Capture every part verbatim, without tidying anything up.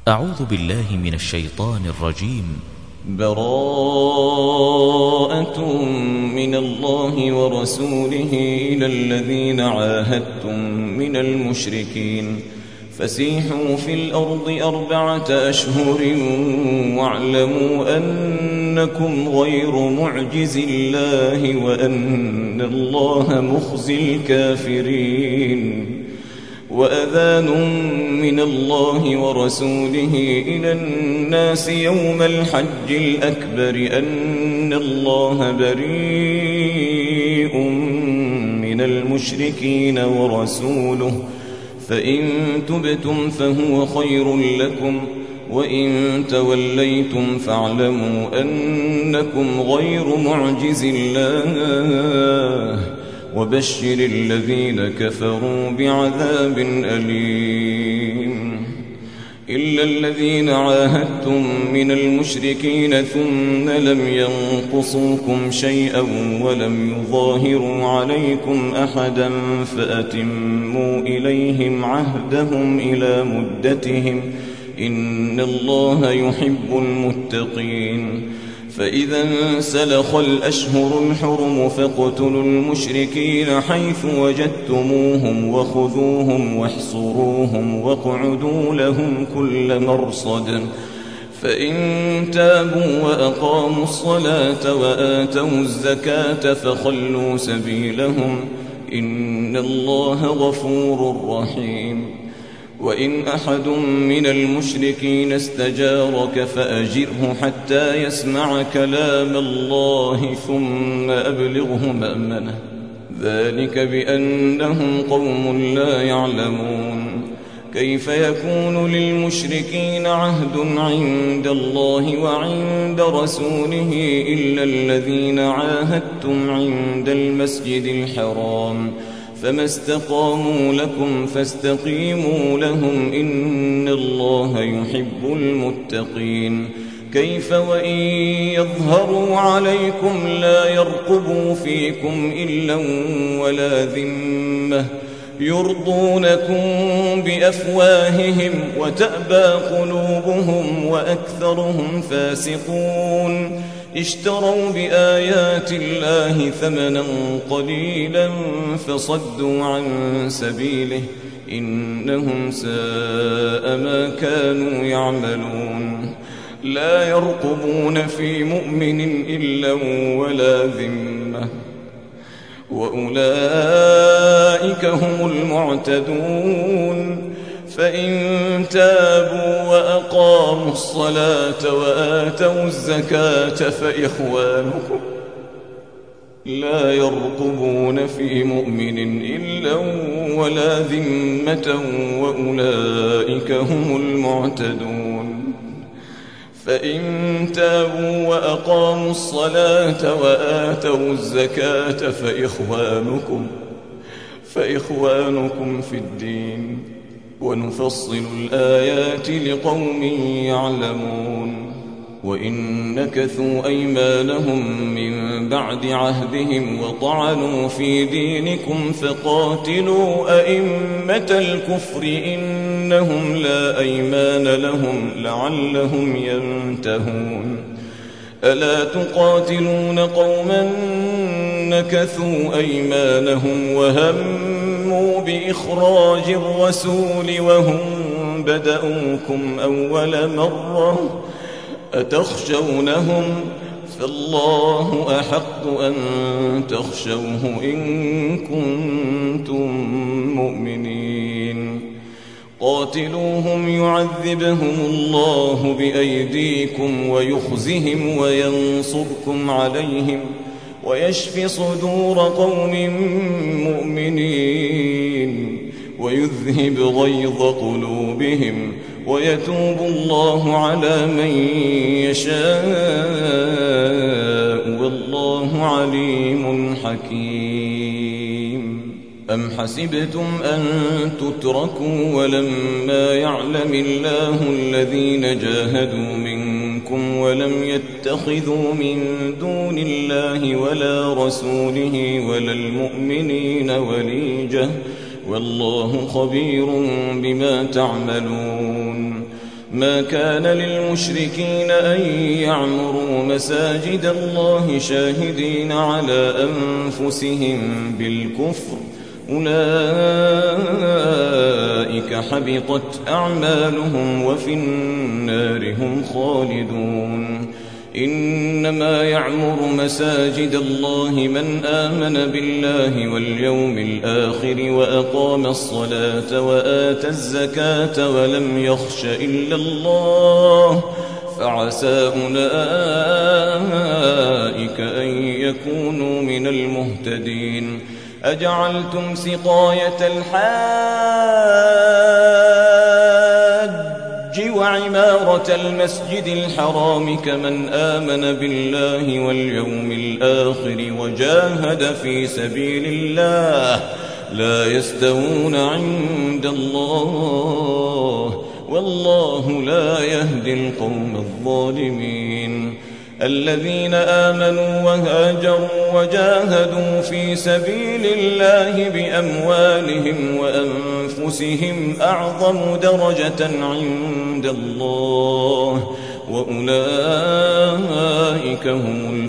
أعوذ بالله من الشيطان الرجيم. براءة من الله ورسوله إلى الذين عاهدتم من المشركين فسيحوا في الأرض أربعة أشهر واعلموا أنكم غير معجز الله وأن الله مخزي الكافرين. وأذان من الله ورسوله إلى الناس يوم الحج الأكبر أن الله بريء من المشركين ورسوله فإن تبتم فهو خير لكم وإن توليتم فاعلموا أنكم غير معجز الله وبشر الذين كفروا بعذاب أليم. إلا الذين عاهدتم من المشركين ثم لم ينقصوكم شيئا ولم يظاهروا عليكم أحدا فأتموا إليهم عهدهم إلى مدتهم إن الله يحب المتقين. فإذا انسلخ الأشهر الحرم فاقتلوا المشركين حيث وجدتموهم وخذوهم واحصروهم واقعدوا لهم كل مرصد فإن تابوا وأقاموا الصلاة وآتوا الزكاة فخلوا سبيلهم إن الله غفور رحيم. وإن أحد من المشركين استجارك فأجره حتى يسمع كلام الله ثم أبلغه مأمنه ذلك بأنهم قوم لا يعلمون. كيف يكون للمشركين عهد عند الله وعند رسوله إلا الذين عاهدتم عند المسجد الحرام فما استقاموا لكم فاستقيموا لهم إن الله يحب المتقين. كيف وإن يظهروا عليكم لا يرقبوا فيكم إلا ولا ذمة يرضونكم بأفواههم وتأبى قلوبهم وأكثرهم فاسقون. اشتروا بآيات الله ثمنا قليلا فصدوا عن سبيله إنهم ساء ما كانوا يعملون. لا يرقبون في مؤمن إلا ولا ذمة وأولئك هم المعتدون. فإن تابوا وأقاموا الصلاة وآتوا الزكاة فإخوانكم لا يرقبون في مؤمن إلا ولا ذمة وأولئك هم المعتدون. فإن تابوا وأقاموا الصلاة وآتوا الزكاة فإخوانكم فإخوانكم في الدين ونفصل الآيات لقوم يعلمون. وإن نكثوا أيمانهم من بعد عهدهم وطعنوا في دينكم فقاتلوا أئمة الكفر إنهم لا أيمان لهم لعلهم ينتهون. ألا تقاتلون قوما نكثوا أيمانهم وهموا بإخراج الرسول وهم بدأوكم أول مرة أتخشونهم فالله أحق أن تخشوه إن كنتم مؤمنين. قاتلوهم يعذبهم الله بأيديكم ويخزهم وينصركم عليهم ويشفي صدور قوم مؤمنين ويذهب غيظ قلوبهم ويتوب الله على من يشاء والله عليم حكيم. أم حسبتم أن تتركوا ولما يعلم الله الذين جاهدوا منكم ولم يتخذوا من دون الله ولا رسوله ولا المؤمنين وليجة والله خبير بما تعملون. ما كان للمشركين أن يعمروا مساجد الله شاهدين على أنفسهم بالكفر أولئك حبطت أعمالهم وفي النار هم خالدون إنما يعمر مساجد الله من آمن بالله واليوم الآخر وأقام الصلاة وآتى الزكاة ولم يخش إلا الله فعسى أولئك أن يكونوا من المهتدين أجعلتم سقاية الحاج وعمارة المسجد الحرام كمن آمن بالله واليوم الآخر وجاهد في سبيل الله لا يستوون عند الله والله لا يهدي القوم الظالمين الذين آمنوا وهاجروا وجاهدوا في سبيل الله بأموالهم وأنفسهم أعظم درجة عند الله وأولئك هم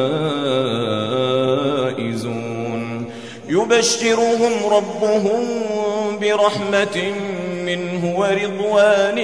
الفائزون يبشرهم ربهم برحمة منه ورضوان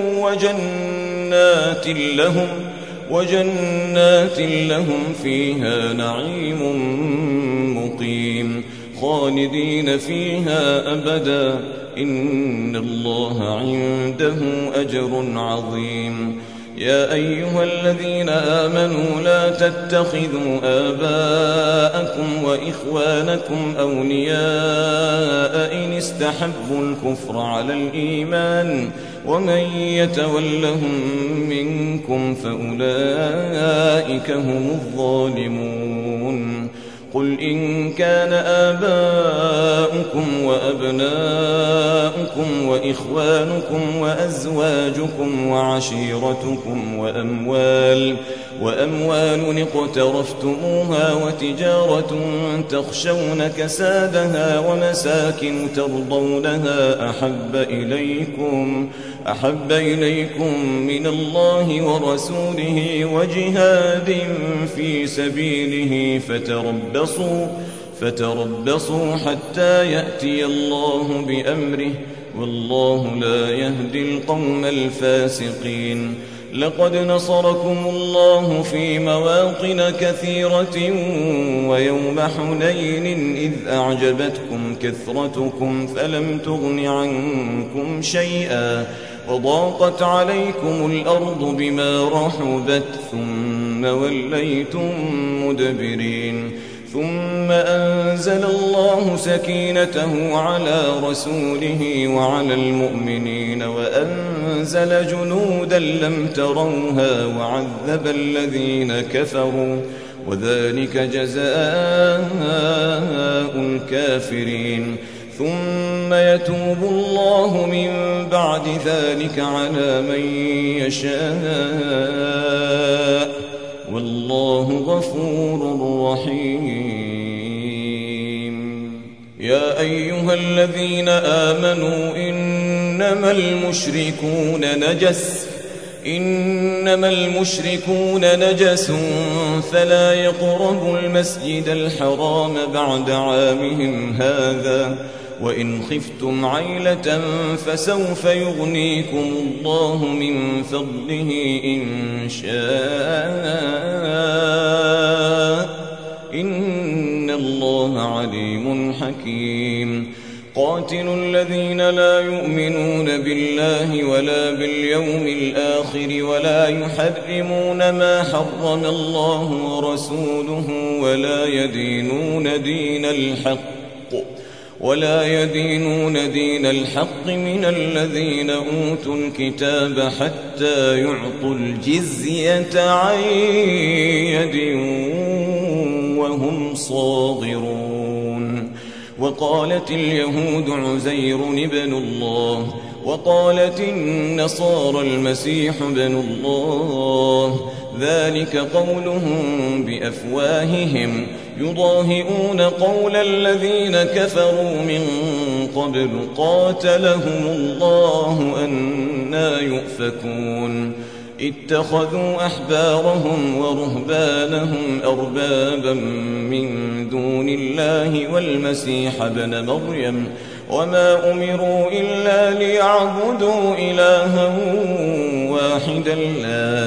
وجنات لهم وجنات لهم فيها نعيم مقيم خالدين فيها أبدا إن الله عنده أجر عظيم يا أيها الذين آمنوا لا تتخذوا آباءكم وإخوانكم أولياء إن استحبوا الكفر على الإيمان ومن يتولهم منكم فأولئك هم الظالمون قل إن كان آباؤكم وأبناؤكم وإخوانكم وأزواجكم وعشيرتكم وأموال وأموال اقترفتموها وتجارة تخشون كسادها ومساكن ترضونها أحب إليكم أحب إليكم من الله ورسوله وجهاد في سبيله فتربصوا فتربصوا حتى يأتي الله بأمره والله لا يهدي القوم الفاسقين لقد نصركم الله في مواطن كثيرة ويوم حنين إذ أعجبتكم كثرتكم فلم تغن عنكم شيئا وضاقت عليكم الأرض بما رحبت ثم وليتم مدبرين ثم أنزل الله سكينته على رسوله وعلى المؤمنين وأنزل جنودا لم تروها وعذب الذين كفروا وذلك جزاء الكافرين ثم يتوب الله من بعد ذلك على من يشاء والله غفور رحيم يا أيها الذين آمنوا إنما المشركون نجس إنما المشركون نجس فلا يقربوا المسجد الحرام بعد عامهم هذا وإن خفتم عيلة فسوف يغنيكم الله من فضله إن شاء إن الله عليم حكيم قاتلوا الذين لا يؤمنون بالله ولا باليوم الآخر ولا يحرمون ما حرم الله ورسوله ولا يدينون دين الحق ولا يدينون دين الحق من الذين أوتوا الكتاب حتى يعطوا الجزية عن يد وهم صاغرون وقالت اليهود عزير ابن الله وقالت النصارى المسيح ابن الله، ذلك قولهم بأفواههم يضاهئون قول الذين كفروا من قبل قاتلهم الله أنى يؤفكون. اتخذوا أحبارهم ورهبانهم أربابا من دون الله والمسيح ابن مريم، وما أمروا إلا ليعبدوا إلها واحدا لا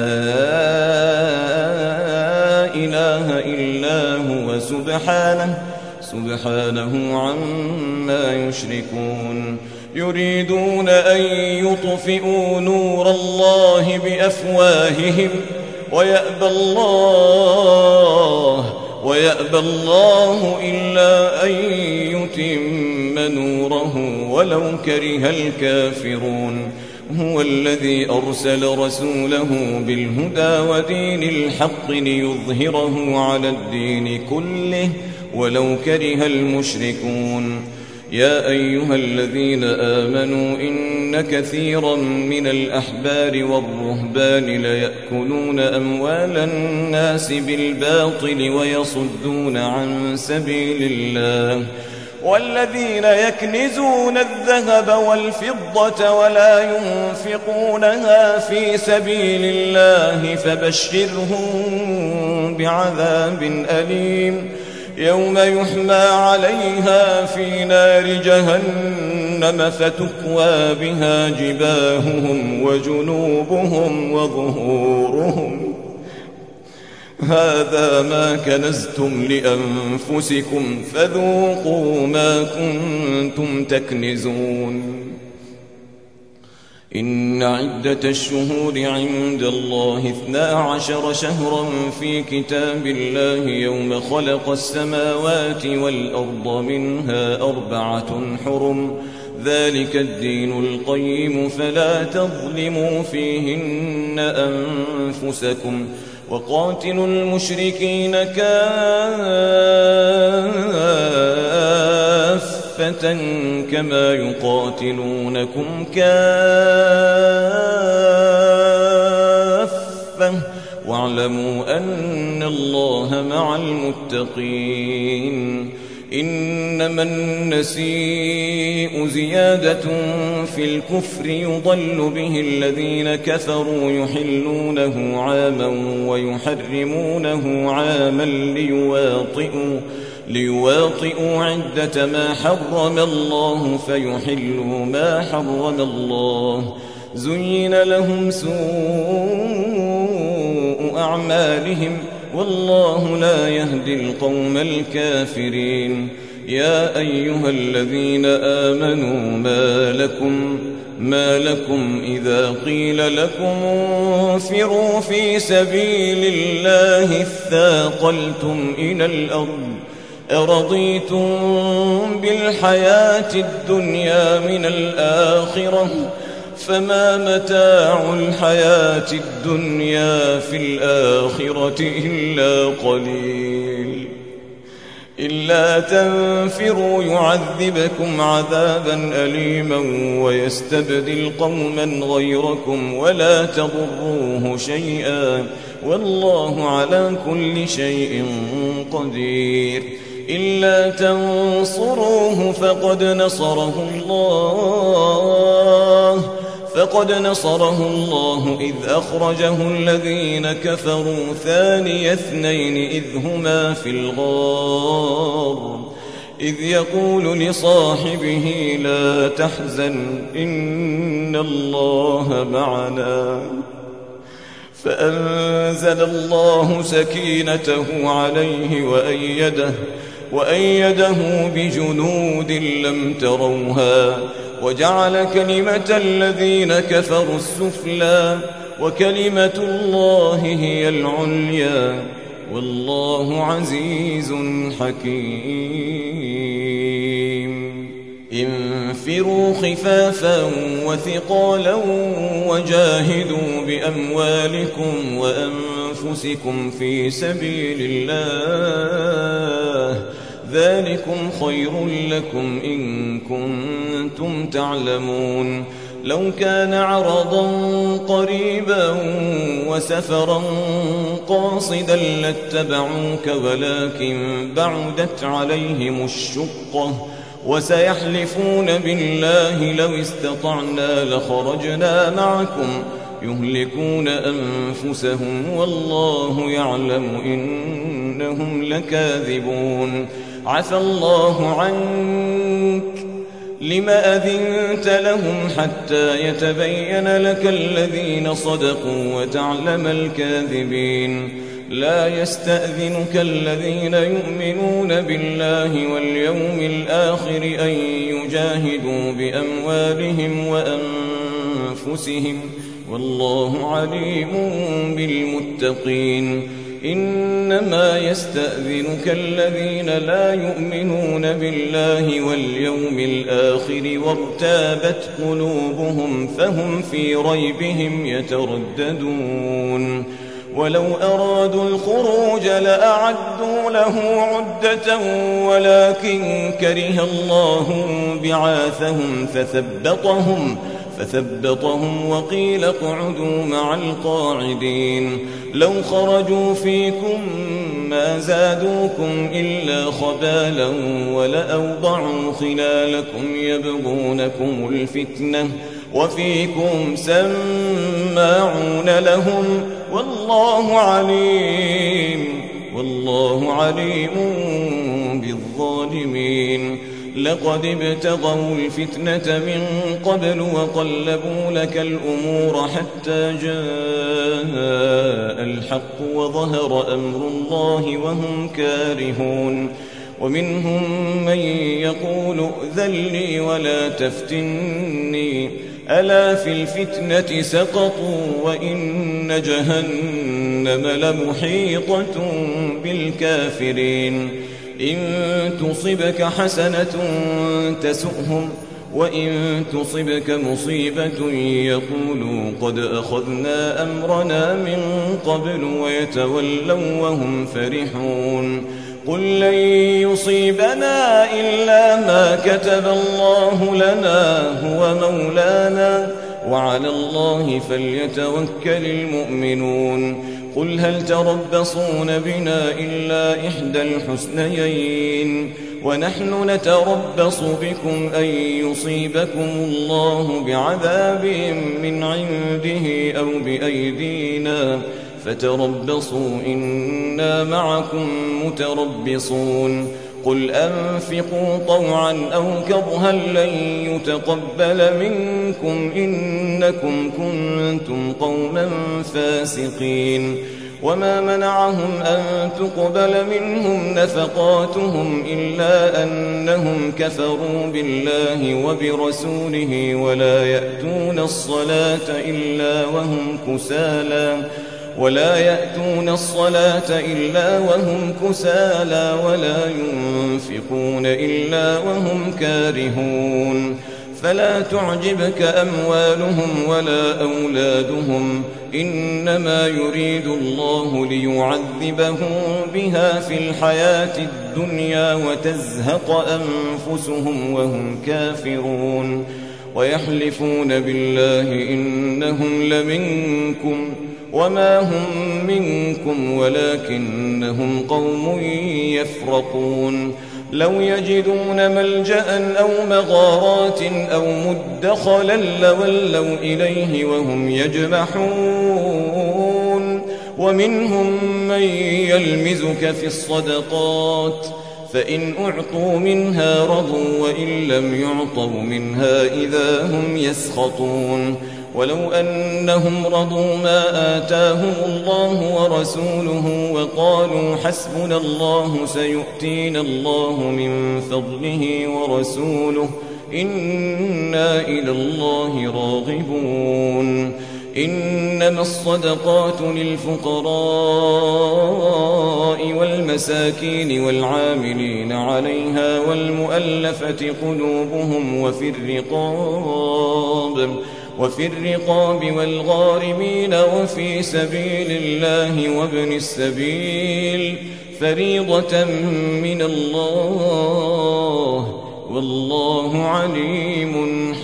إله إلا هو سبحانه سبحانه عما يشركون. يريدون أن يطفئوا نور الله بأفواههم ويأبى الله ويأبى الله إلا أن يتم نوره ولو كره الكافرون. هو الذي أرسل رسوله بالهدى ودين الحق ليظهره على الدين كله ولو كره المشركون. يا أيها الذين آمنوا إن كثيرا من الأحبار والرهبان ليأكلون أموال الناس بالباطل ويصدون عن سبيل الله، والذين يكنزون الذهب والفضة ولا ينفقونها في سبيل الله فبشرهم بعذاب أليم يوم يحمى عليها في نار جهنم فتكوى بها جباههم وجنوبهم وظهورهم، هذا ما كنزتم لأنفسكم فذوقوا ما كنتم تكنزون. إن عدة الشهور عند الله اثنا عشر شهرا في كتاب الله يوم خلق السماوات والأرض منها أربعة حرم، ذلك الدين القيم فلا تظلموا فيهن أنفسكم وقاتلوا المشركين كافة كما يقاتلونكم كافة واعلموا أن الله مع المتقين. إنما النسيء زيادة في الكفر يضل به الذين كفروا يحلونه عاما ويحرمونه عاما ليواطئوا, ليواطئوا عدة ما حرم الله فيحلوا ما حرم الله. زين لهم سوء أعمالهم والله لا يهدي القوم الكافرين. يا أيها الذين آمنوا ما لكم ما لكم إذا قيل لكم انفروا في سبيل الله اثاقلتم إلى الأرض أرضيتم بالحياة الدنيا من الآخرة فما متاع الحياة الدنيا في الآخرة إلا قليل. إلا تنفروا يعذبكم عذابا أليما ويستبدل قوما غيركم ولا تضروه شيئا والله على كل شيء قدير. إلا تنصروه فقد نصره الله فقد نصره الله إذ أخرجه الذين كفروا ثاني اثنين إذ هما في الغار إذ يقول لصاحبه لا تحزن إن الله معنا فأنزل الله سكينته عليه وأيده وأيده بجنود لم تروها وجعل كلمة الذين كفروا السفلى وكلمة الله هي العليا والله عزيز حكيم. انفروا خفافا وثقالا وجاهدوا بأموالكم وأنفسكم في سبيل الله ذلكم خير لكم إن كنتم تعلمون. لو كان عرضا قريبا وسفرا قاصدا لاتبعوك ولكن بعدت عليهم الشقة وسيحلفون بالله لو استطعنا لخرجنا معكم يهلكون أنفسهم والله يعلم إنهم لكاذبون عفى الله عنك لم أذنت لهم حتى يتبين لك الذين صدقوا وتعلم الكاذبين لا يستأذنك الذين يؤمنون بالله واليوم الآخر أن يجاهدوا بأموالهم وأنفسهم والله عليم بالمتقين إنما يستأذنك الذين لا يؤمنون بالله واليوم الآخر وارتابت قلوبهم فهم في ريبهم يترددون ولو أرادوا الخروج لأعدوا له عدة ولكن كره الله بعاثهم فثبطهم فثبطهم وقيل اقعدوا مع القاعدين لو خرجوا فيكم ما زادوكم إلا خبالا ولأوضعوا خلالكم يبغونكم الفتنة وفيكم سماعون لهم والله عليم والله عليم بالظالمين لقد ابتغوا الفتنة من قبل وقلبوا لك الأمور حتى جاء الحق وظهر أمر الله وهم كارهون ومنهم من يقول ائذن لي ولا تفتني ألا في الفتنة سقطوا وإن جهنم لمحيطة بالكافرين إن تصبك حسنة تسؤهم وإن تصبك مصيبة يقولوا قد أخذنا أمرنا من قبل ويتولوا وهم فرحون قل لن يصيبنا إلا ما كتب الله لنا هو مولانا وعلى الله فليتوكل المؤمنون قل هل تربصون بنا إلا إحدى الحسنيين ونحن نتربص بكم أن يصيبكم الله بعذاب من عنده أو بأيدينا فتربصوا إنا معكم متربصون قل أنفقوا طوعا أو كرها لن يتقبل منكم إنكم كنتم قوما فاسقين وما منعهم أن تقبل منهم نفقاتهم إلا أنهم كفروا بالله وبرسوله ولا يأتون الصلاة إلا وهم كسالى ولا يأتون الصلاة إلا وهم كسالى ولا ينفقون إلا وهم كارهون فلا تعجبك أموالهم ولا أولادهم إنما يريد الله ليعذبهم بها في الحياة الدنيا وتزهق أنفسهم وهم كافرون ويحلفون بالله إنهم لمنكم وما هم منكم ولكنهم قوم يفرقون لو يجدون ملجأ أو مغارات أو مدخلا لولوا إليه وهم يجمحون ومنهم من يلمزك في الصدقات فإن أعطوا منها رضوا وإن لم يعطوا منها إذا هم يسخطون ولو أنهم رضوا ما آتاهم الله ورسوله وقالوا حسبنا الله سيؤتينا الله من فضله ورسوله إنا إلى الله راغبون إنما الصدقات للفقراء والمساكين والعاملين عليها والمؤلفة قلوبهم وفي الرقاب وفي الرقاب والغارمين وفي سبيل الله وابن السبيل فريضة من الله والله عليم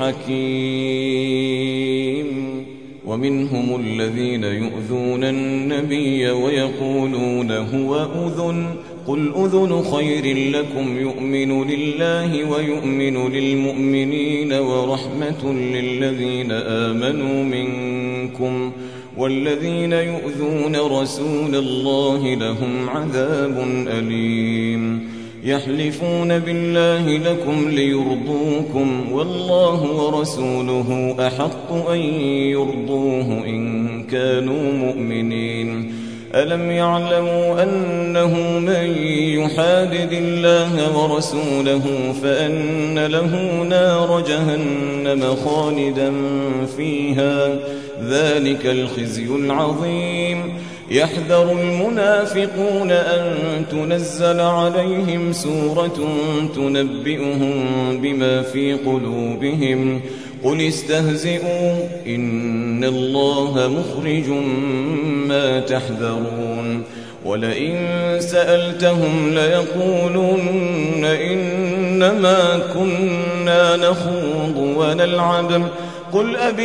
حكيم. ومنهم الذين يؤذون النبي ويقولون هو أذن قل أذن خير لكم يؤمن لله ويؤمن للمؤمنين ورحمة للذين آمنوا منكم والذين يؤذون رسول الله لهم عذاب أليم. يحلفون بالله لكم ليرضوكم والله ورسوله أحق أن يرضوه إن كانوا مؤمنين. ألم يعلموا أنه من يحادد الله ورسوله فأن له نار جهنم خالدا فيها ذلك الخزي العظيم. يحذر المنافقون أن تنزل عليهم سورة تنبئهم بما في قلوبهم قل استهزئوا إن الله مخرج ما تحذرون. ولئن سألتهم ليقولن إنما كنا نخوض ونلعب قل أب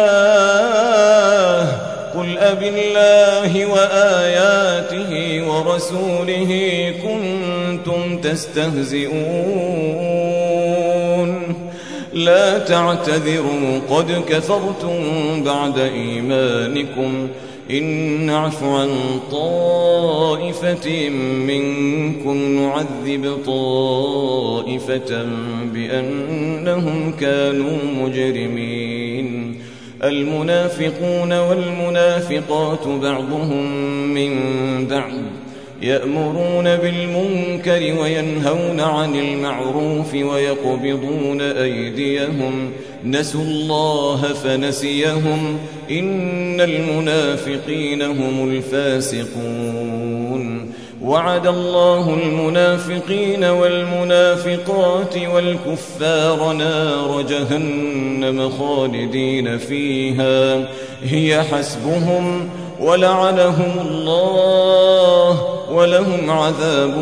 الله قل أب الله وآياته ورسوله كنتم تستهزئون لا تعتذروا قد كفرتم بعد إيمانكم إن نعف عن طائفة منكم نعذب طائفة بأنهم كانوا مجرمين. المنافقون والمنافقات بعضهم من بعض يأمرون بالمنكر وينهون عن المعروف ويقبضون أيديهم نسوا الله فنسيهم إن المنافقين هم الفاسقون. وعد الله المنافقين والمنافقات والكفار نار جهنم خالدين فيها هي حسبهم ولعنهم الله ولهم عذاب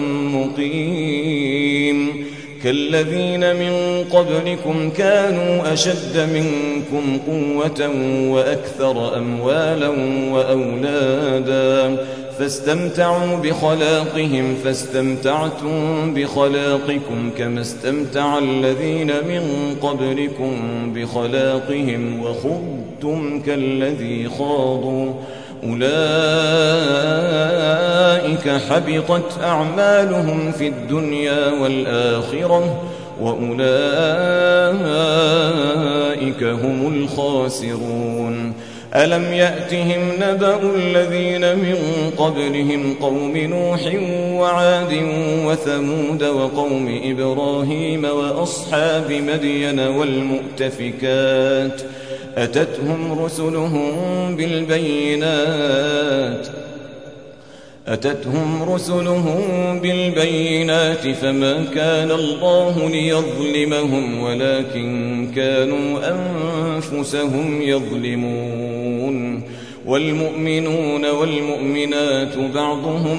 مقيم. كالذين من قبلكم كانوا أشد منكم قوة وأكثر أموالا وأولادا فاستمتعوا بخلاقهم فاستمتعتم بخلاقكم كما استمتع الذين من قبلكم بخلاقهم وخضتم كالذي خاضوا أولئك حبطت أعمالهم في الدنيا والآخرة وأولئك هم الخاسرون. ألم يأتهم نبأ الذين من قبلهم قوم نوح وعاد وثمود وقوم إبراهيم وأصحاب مدين والمؤتفكات أتتهم رسلهم بالبينات أتتهم رسلهم بالبينات فما كان الله ليظلمهم ولكن كانوا أنفسهم يظلمون. والمؤمنون والمؤمنات بعضهم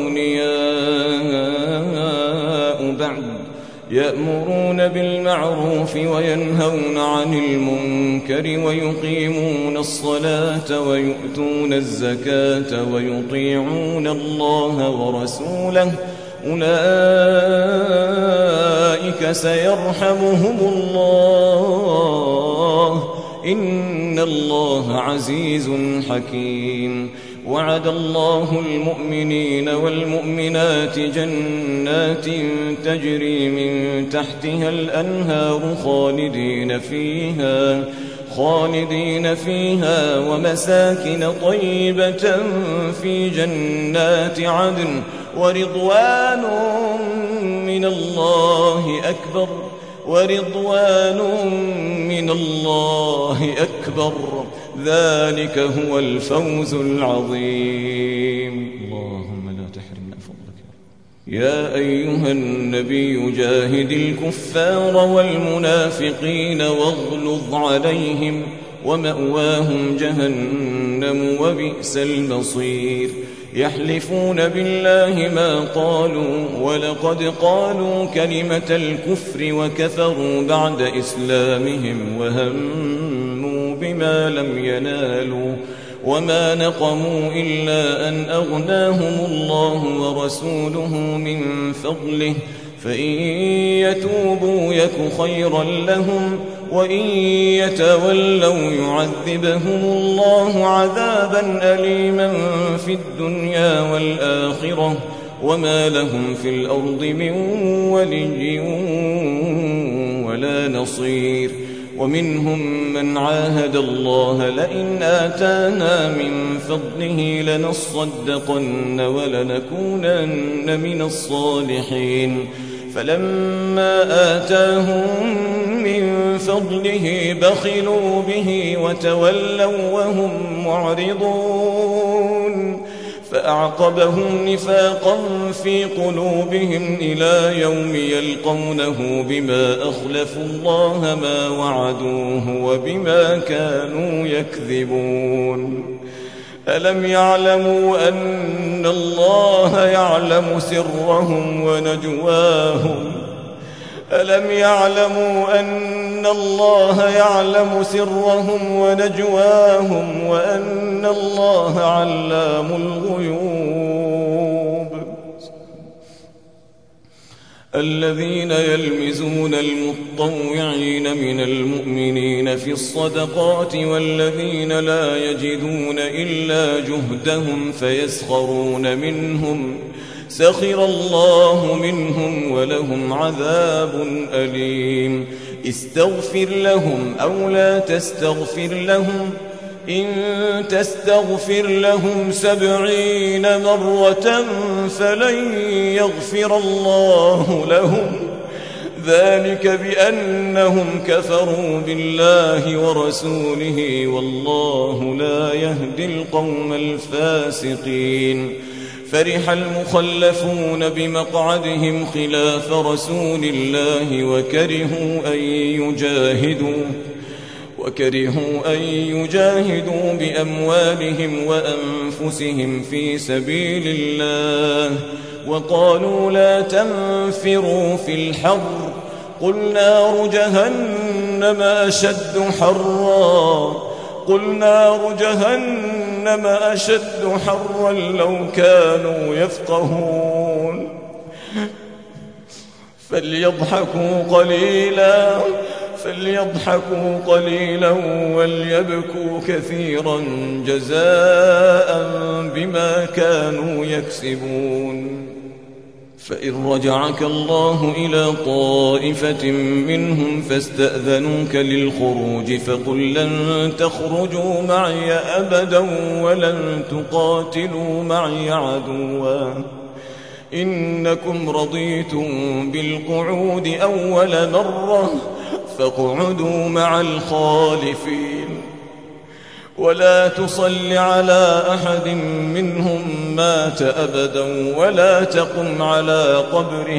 أولياء بعض يأمرون بالمعروف وينهون عن المنكر ويقيمون الصلاة ويؤتون الزكاة ويطيعون الله ورسوله أولئك سيرحمهم الله إن الله عزيز حكيم. وعد الله المؤمنين والمؤمنات جنات تجري من تحتها الأنهار خالدين فيها خالدين فيها ومساكن طيبة في جنات عدن ورضوان من الله أكبر ورضوان من الله أكبر ذلك هو الفوز العظيم. اللهم لا تحرمنا فضلك. يا أيها النبي جاهد الكفار والمنافقين واغلظ عليهم ومأواهم جهنم وبئس المصير. يحلفون بالله ما قالوا ولقد قالوا كلمة الكفر وكفروا بعد إسلامهم وهموا بما لم ينالوا وما نقموا إلا أن أغناهم الله ورسوله من فضله فإن يتوبوا يك خيرا لهم وإن يتولوا يعذبهم الله عذابا أليما في الدنيا والآخرة وما لهم في الأرض من ولي ولا نصير. ومنهم من عاهد الله لئن آتانا من فضله لنصدقن ولنكونن من الصالحين فلما آتاهم من فضله بخلوا به وتولوا وهم معرضون فأعقبهم نفاقا في قلوبهم إلى يوم يلقونه بما أخلفوا الله ما وعدوه وبما كانوا يكذبون. ألم يعلموا أن الله يعلم سرهم ونجواهم ألم يعلموا أن الله يعلم سرهم ونجواهم وأن الله علام الغيوب. الذين يلمزون المطوعين من المؤمنين في الصدقات والذين لا يجدون إلا جهدهم فيسخرون منهم سخر الله منهم ولهم عذاب أليم. استغفر لهم أو لا تستغفر لهم إن تستغفر لهم سبعين مرة فلن يغفر الله لهم ذلك بأنهم كفروا بالله ورسوله والله لا يهدي القوم الفاسقين. فرح المخلفون بمقعدهم خلاف رسول الله وكرهوا أن يجاهدوا وكرهوا أن يجاهدوا بأموالهم وأنفسهم في سبيل الله وقالوا لا تنفروا في الحر قل نار جهنم أشد حرا قل نار جهنم أشد حرا لو كانوا يفقهون فليضحكوا قليلا فليضحكوا قليلا وليبكوا كثيرا جزاء بما كانوا يكسبون. فإن رجعك الله إلى طائفة منهم فاستأذنوك للخروج فقل لن تخرجوا معي أبدا ولن تقاتلوا معي عدوا إنكم رضيتم بالقعود أول مرة فاقعدوا مع الخالفين ولا تصل على أحد منهم مات أبدا ولا تقم على قبره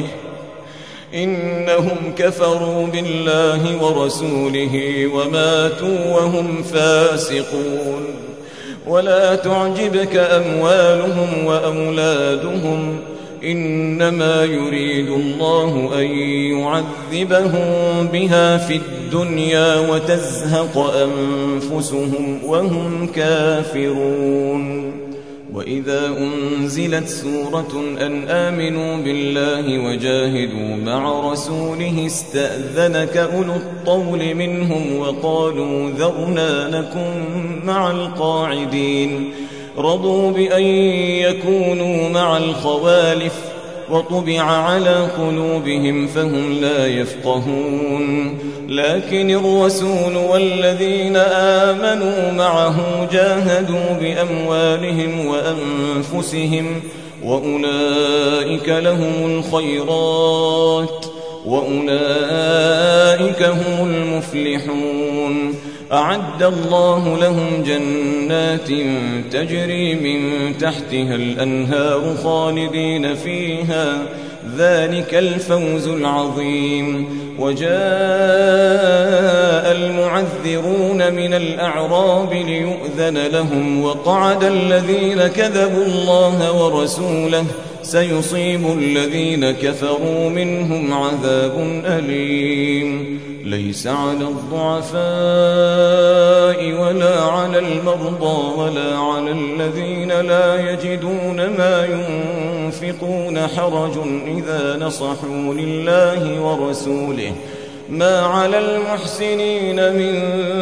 إنهم كفروا بالله ورسوله وماتوا وهم فاسقون. ولا تعجبك أموالهم وأولادهم إنما يريد الله أن يعذبهم بها في الدنيا وتزهق أنفسهم وهم كافرون. وإذا أنزلت سورة أن آمنوا بالله وجاهدوا مع رسوله استأذنك أولو الطول منهم وقالوا ذرنا نكن مع القاعدين رضوا بأن يكونوا مع الخوالف وطبع على قلوبهم فهم لا يفقهون. لكن الرسول والذين آمنوا معه جاهدوا بأموالهم وأنفسهم وأولئك لهم الخيرات وأولئك هم المفلحون. أعد الله لهم جنات تجري من تحتها الأنهار خالدين فيها ذلك الفوز العظيم. وجاء المعذرون من الأعراب ليؤذن لهم وقعد الذين كذبوا الله ورسوله سيصيب الذين كفروا منهم عذاب أليم. ليس على الضعفاء ولا على المرضى ولا على الذين لا يجدون ما ينفقون حرج إذا نصحوا لله ورسوله ما على المحسنين من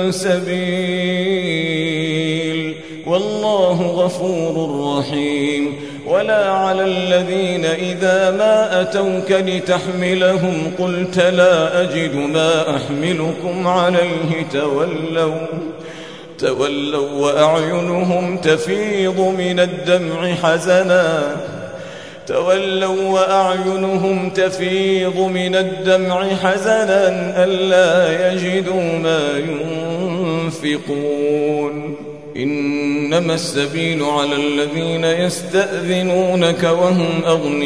سبيل والله غفور رحيم. ولا على الذين إذا ما أتوك لتحملهم قلت لا أجد ما أحملكم عليه تولوا تولوا وأعينهم تفيض من الدمع حزنا تولوا وأعينهم تفيض من الدمع حزنا ألا يجدوا ما ينفقون. إنما السبيل على الذين يستأذنونك وهم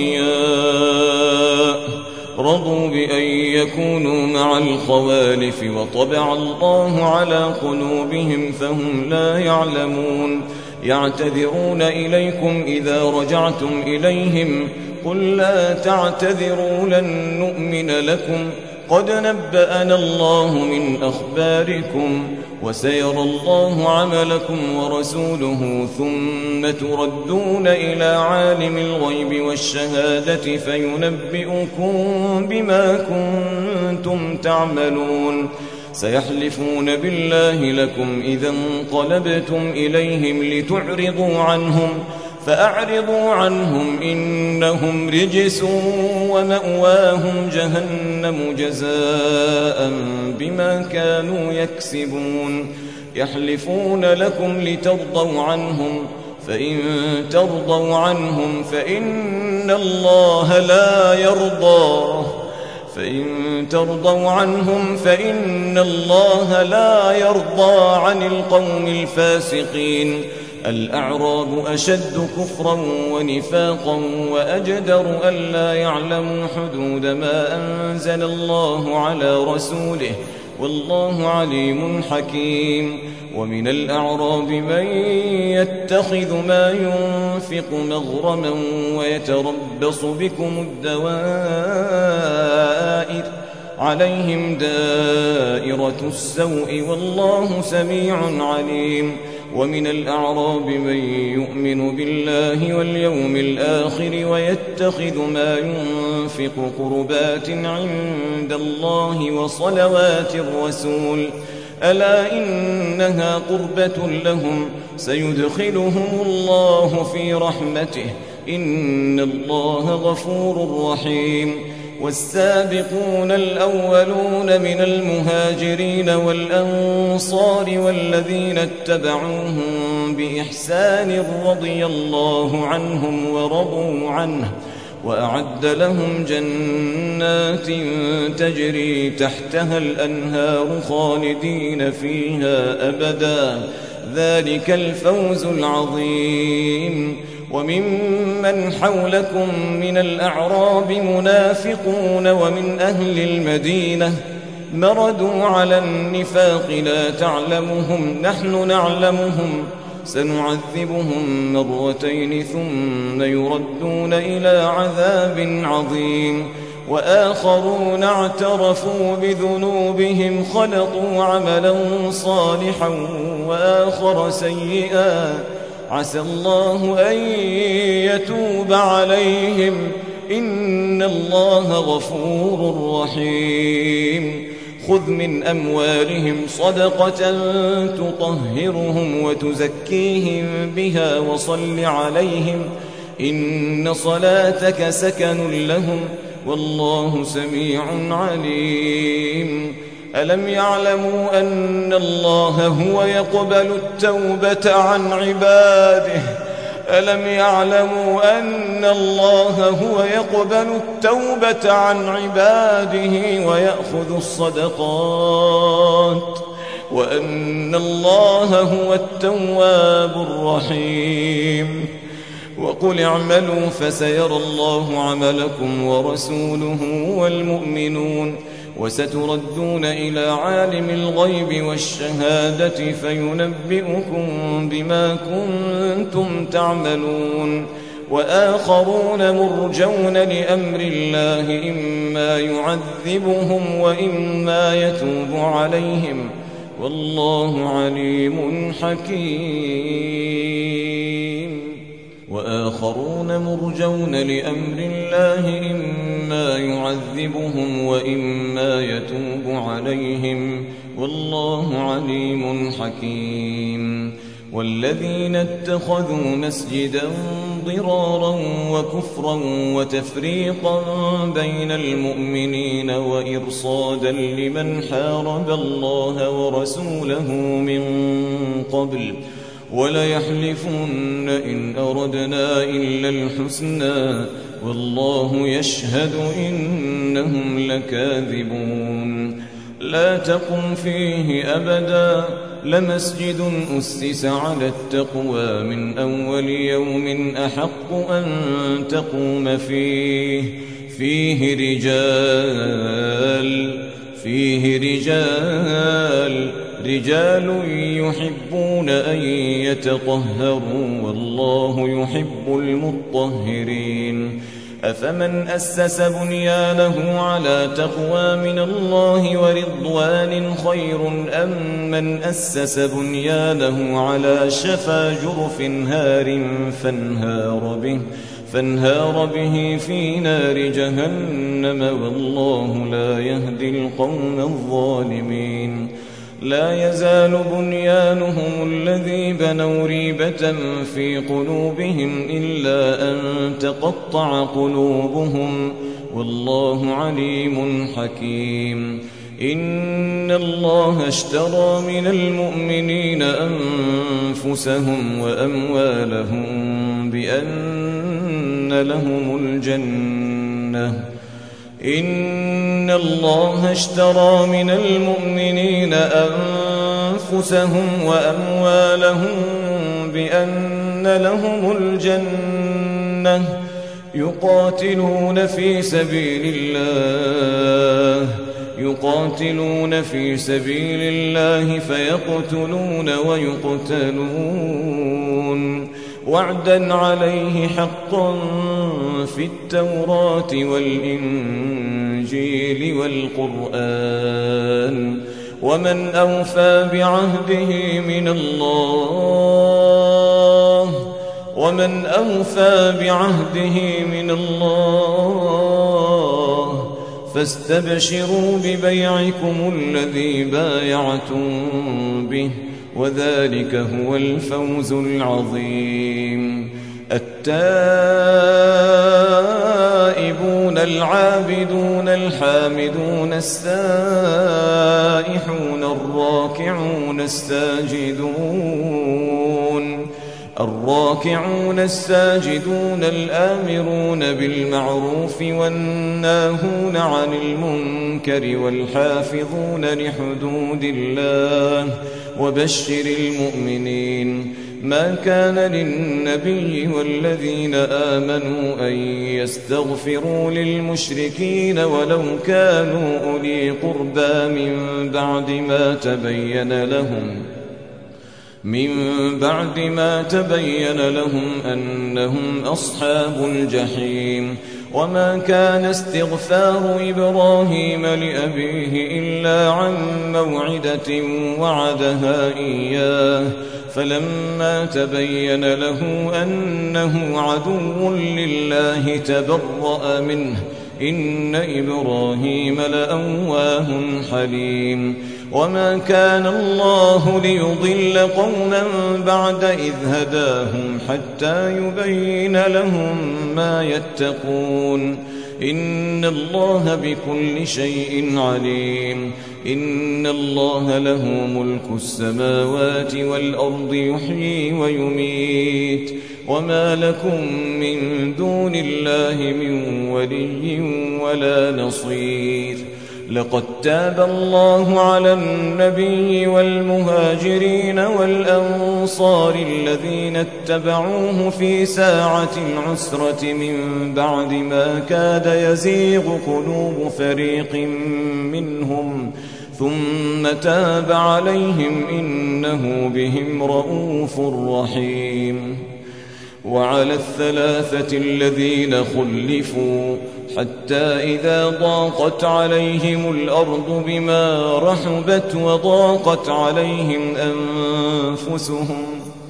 أغنياء رضوا بأن يكونوا مع الخوالف وطبع الله على قلوبهم فهم لا يعلمون. يعتذرون إليكم إذا رجعتم إليهم قل لا تعتذروا لن نؤمن لكم قد نبأنا الله من أخباركم وسيرى الله عملكم ورسوله ثم تردون إلى عالم الغيب والشهادة فينبئكم بما كنتم تعملون. سيحلفون بالله لكم إذا انقلبتم إليهم لتعرضوا عنهم فأعرضوا عنهم إنهم رجس ومأواهم جهنم جزاء بما كانوا يكسبون. يحلفون لكم لترضوا عنهم فإن ترضوا عنهم فإن الله لا يرضى فإن ترضوا عنهم فإن الله لا يرضى عن القوم الفاسقين. الأعراب أشد كفرا ونفاقا وأجدر ألا يعلموا حدود ما أنزل الله على رسوله والله عليم حكيم. ومن الأعراب من يتخذ ما ينفق مغرما ويتربص بكم الدوائر عليهم دائرة السوء والله سميع عليم. ومن الأعراب من يؤمن بالله واليوم الآخر ويتخذ ما ينفق قربات عند الله وصلوات الرسول ألا إنها قربة لهم سيدخلهم الله في رحمته إن الله غفور رحيم. والسابقون الأولون من المهاجرين والأنصار والذين اتبعوهم بإحسان رضي الله عنهم ورضوا عنه وأعد لهم جنات تجري تحتها الأنهار خالدين فيها أبدا ذلك الفوز العظيم. وممن حولكم من الأعراب منافقون ومن أهل المدينة مردوا على النفاق لا تعلمهم نحن نعلمهم سنعذبهم مرتين ثم يردون إلى عذاب عظيم. وآخرون اعترفوا بذنوبهم خلطوا عملا صالحا وآخر سيئا عسى الله أن يتوب عليهم إن الله غفور رحيم. خذ من أموالهم صدقة تطهرهم وتزكيهم بها وصل عليهم إن صلاتك سكن لهم والله سميع عليم. ألم يعلموا أن الله هو يقبل التوبة عن عباده ألم يعلموا أن الله هو يقبل التوبة عن عباده ويأخذ الصدقات وأن الله هو التواب الرحيم. وقل اعملوا فسيرى الله عملكم ورسوله والمؤمنون وستردون إلى عالم الغيب والشهادة فينبئكم بما كنتم تعملون وآخرون مرجون لأمر الله إما يعذبهم وإما يتوب عليهم والله عليم حكيم وآخرون مرجون لأمر الله إما يعذبهم وإما يتوب عليهم والله عليم حكيم والذين اتخذوا مسجدا ضرارا وكفرا وتفريقا بين المؤمنين وإرصادا لمن حارب الله ورسوله من قبل وليحلفن إن أردنا إلا الحسنى والله يشهد إنهم لكاذبون لا تقم فيه أبدا لمسجد أسس على التقوى من أول يوم أحق أن تقوم فيه فيه رجال فيه رجال رجال يحبون أن يتطهروا والله يحب المطهرين أفمن أسس بنيانه على تقوى من الله ورضوان خير أم من أسس بنيانه على شفا جرف هار فانهار به فانهار به في نار جهنم والله لا يهدي القوم الظالمين لا يزال بنيانهم الذي بنوا ريبة في قلوبهم إلا أن تقطع قلوبهم والله عليم حكيم إن الله اشترى من المؤمنين أنفسهم وأموالهم بأن لهم الجنة إن الله اشترى من المؤمنين أنفسهم وأموالهم بأن لهم الجنة يقاتلون في سبيل الله يقاتلون في سبيل الله فيقتلون ويقتلون وعدا عليه حقا في التوراة والإنجيل والقرآن ومن أوفى بعهده من الله ومن أوفى بعهده من الله فاستبشروا ببيعكم الذي بايعتم به وذلك هو الفوز العظيم التائبون العابدون الحامدون السائحون الراكعون الساجدون الراكعون الساجدون الآمرون بالمعروف والناهون عن المنكر والحافظون لحدود الله وبشر المؤمنين ما كان للنبي والذين آمنوا أن يستغفروا للمشركين ولو كانوا أولي قربى من بعد ما تبين لهم من بعد ما تبين لهم أنهم أصحاب الجحيم وما كان استغفار إبراهيم لأبيه إلا عن موعدة وعدها إياه فلما تبين له أنه عدو لله تبرأ منه إن إبراهيم لأواه حليم وما كان الله ليضل قوما بعد إذ هداهم حتى يبين لهم ما يتقون إن الله بكل شيء عليم إن الله له ملك السماوات والأرض يحيي ويميت وما لكم من دون الله من ولي ولا نصير لقد تاب الله على النبي والمهاجرين والأنصار الذين اتبعوه في ساعة العسرة من بعد ما كاد يزيغ قلوب فريق منهم ثم تاب عليهم إنه بهم رءوف رحيم. وعلى الثلاثة الذين خلفوا حتى إذا ضاقت عليهم الأرض بما رحبت وضاقت عليهم أنفسهم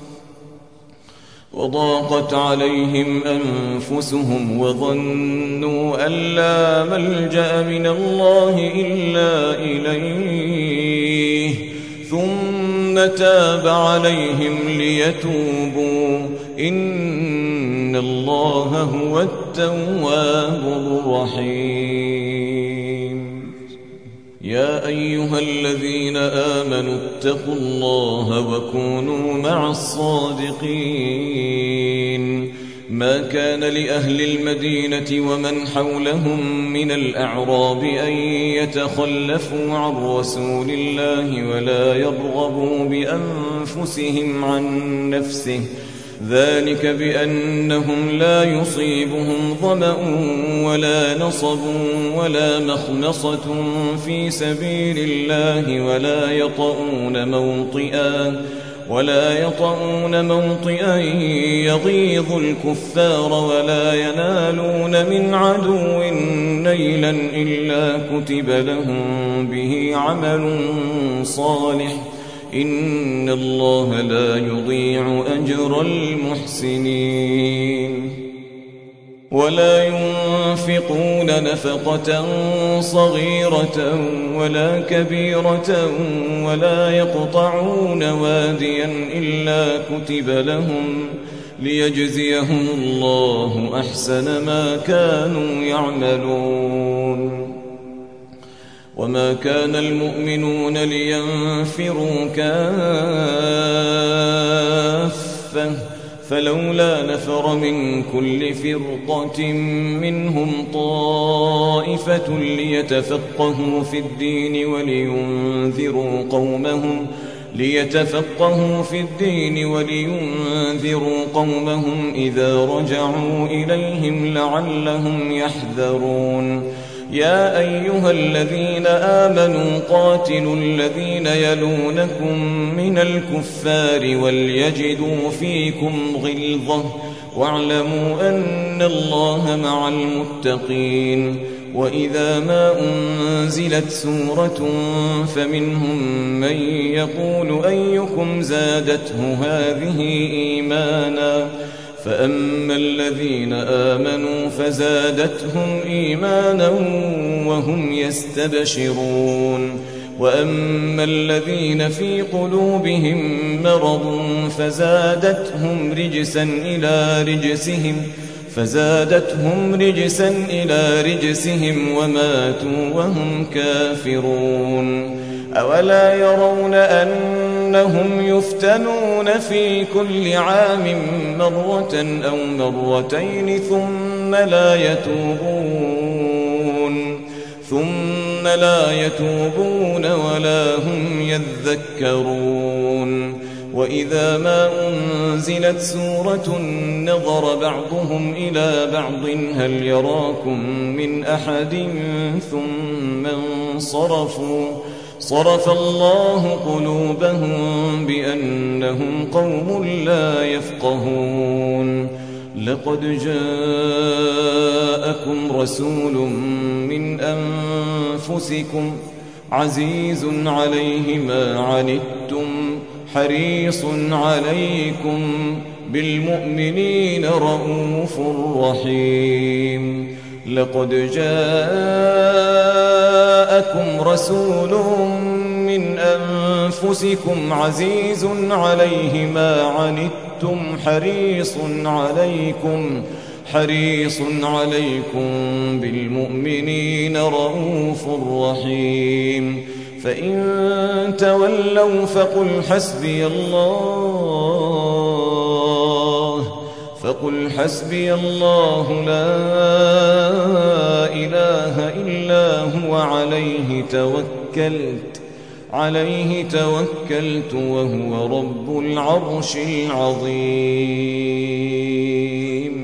وضاقت عليهم أنفسهم وظنوا أن لا ملجأ من الله إلا إليه ثم تاب عليهم ليتوبوا إن الله هو التواب الرحيم. يا أيها الذين آمنوا اتقوا الله وكونوا مع الصادقين. ما كان لأهل المدينة ومن حولهم من الأعراب أن يتخلفوا عن رسول الله ولا يرغبوا بأنفسهم عن نفسه ذلك بأنهم لا يصيبهم ظمأ ولا نصب ولا مخمصة في سبيل الله ولا يطؤون موطئا ولا يطؤون موطئا يغيظ الكفار ولا ينالون من عدو نيلا إلا كتب لهم به عمل صالح إن الله لا يضيع أجر المحسنين. ولا ينفقون نفقة صغيرة ولا كبيرة ولا يقطعون واديا إلا كتب لهم ليجزيهم الله أحسن ما كانوا يعملون. وما كان المؤمنون لينفروا كافة فلولا نفر من كل فرقة منهم طائفة ليتفقهوا في الدين ولينذروا قومهم ليتفقهوا في الدين ولينذروا قومهم إذا رجعوا إليهم لعلهم يحذرون. يا أيها الذين آمنوا قاتلوا الذين يلونكم من الكفار وليجدوا فيكم غلظة واعلموا أن الله مع المتقين. وإذا ما أنزلت سورة فمنهم من يقول أيكم زادته هذه إيمانا فأما الذين آمنوا فزادتهم إيمانا وهم يستبشرون وأما الذين في قلوبهم مرض فزادتهم رجسا إلى رجسهم فزادتهم رجسا إلى رجسهم وماتوا وهم كافرون. أولا يرون أنهم يفتنون في كل عام مرة أو مرتين ثم لا يتوبون ثم لا يتوبون ولا هم يذكرون. وإذا ما أنزلت سورة نظر بعضهم إلى بعض هل يراكم من أحد ثم انصرفوا صرف الله قلوبهم بأنهم قوم لا يفقهون. لقد جاءكم رسول من أنفسكم عزيز عليه ما عنتم حريص عليكم بالمؤمنين رؤوف رحيم. لقد جاءكم رسول من أنفسكم عزيز عليه ما عنتم حريص عليكم حريص عليكم بالمؤمنين رؤوف رحيم. فإن تولوا فقل حسبي الله فقل حسبي الله لا إله إلا هو عليه عليه توكلت عليه توكلت وهو رب العرش العظيم